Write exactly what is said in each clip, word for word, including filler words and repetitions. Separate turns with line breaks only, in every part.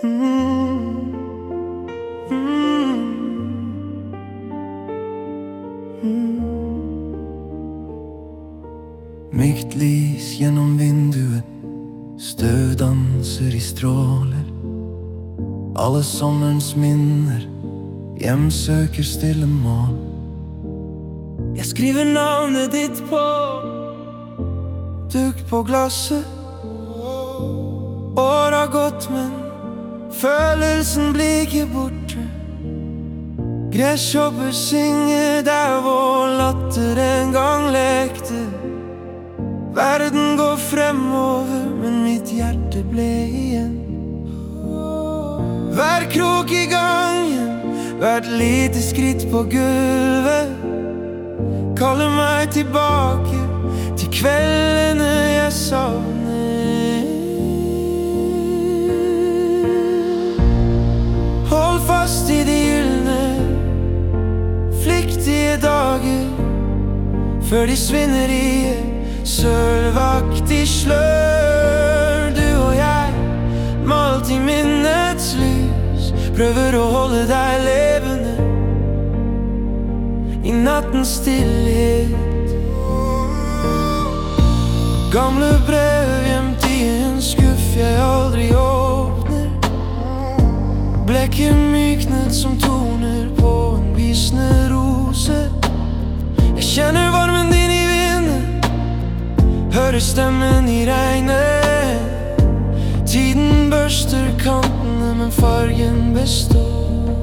mm. Mm. Mm. Mykt lys gjennom vinduet, støv danser i stråler. Alle sommerens minner hjemsøker stille mål. Jeg skriver navnet ditt på duk på glasset. År har gått, men følelsen blir ikke borte. Gresshopper synger der vår latter en gang lekte. Verden går fremover, men mitt hjerte ble igjen. Hver krok i gangen, hvert lite skritt på gulvet kaller meg tilbake til kveldene jeg savner. Hold fast i de gyldne, flyktige dager før de svinner i et sølvaktig slør. Du og jeg, malt i minnets lys, prøver å holde deg levende i nattens stillhet. Gamle brev gjemt i en skuff jeg aldri åpner. Blekket myknet som toner på en visne rose. Jeg kjenner varmen din i vinden, hører stemmen i regnet. Tiden børster kantene, men fargen består.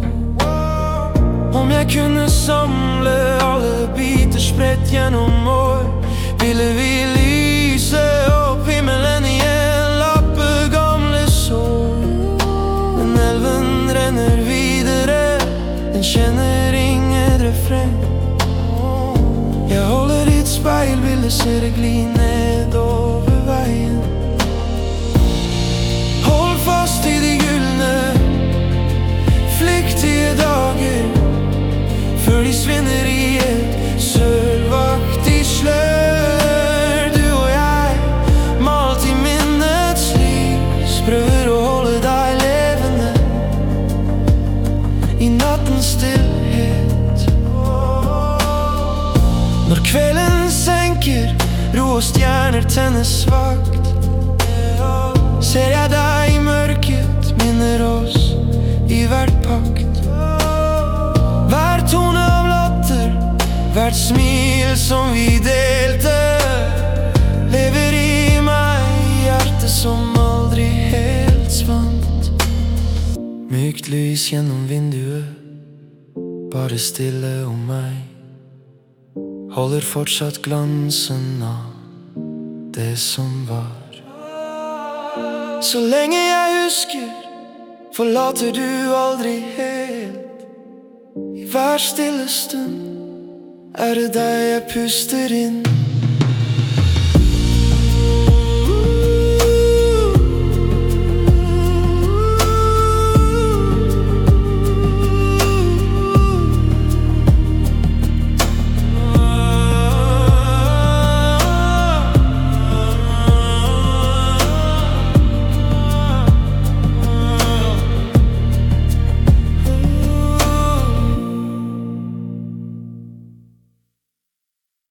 Om jeg kunne samle alle biter spredt gjennom år, ville vi lyse opp himmelen i en lappe gamle sår. Men elven renner videre, den kjenner ingen refreng. Jeg holder ditt speilbilde, ser det gli ned over veien. Hold fast i de gyldne, flyktige dager før de svinner i et sølvaktig slør. Du og jeg, malt i minnets lys, prøver å holde deg levende i nattens stillhet. Når kvelden senker, ro og stjerner tenner svakt, ser jeg deg i mørket, minner oss i hvert pakt. Hver tone av latter, hvert smil som vi delte, lever i meg, hjertet som aldri helt svant. Mykt lys gjennom vinduet, bare stille om meg, holder fortsatt glansen av det som var. Så lenge jeg husker, forlater du aldri helt. I hver stille stund er det deg jeg puster inn.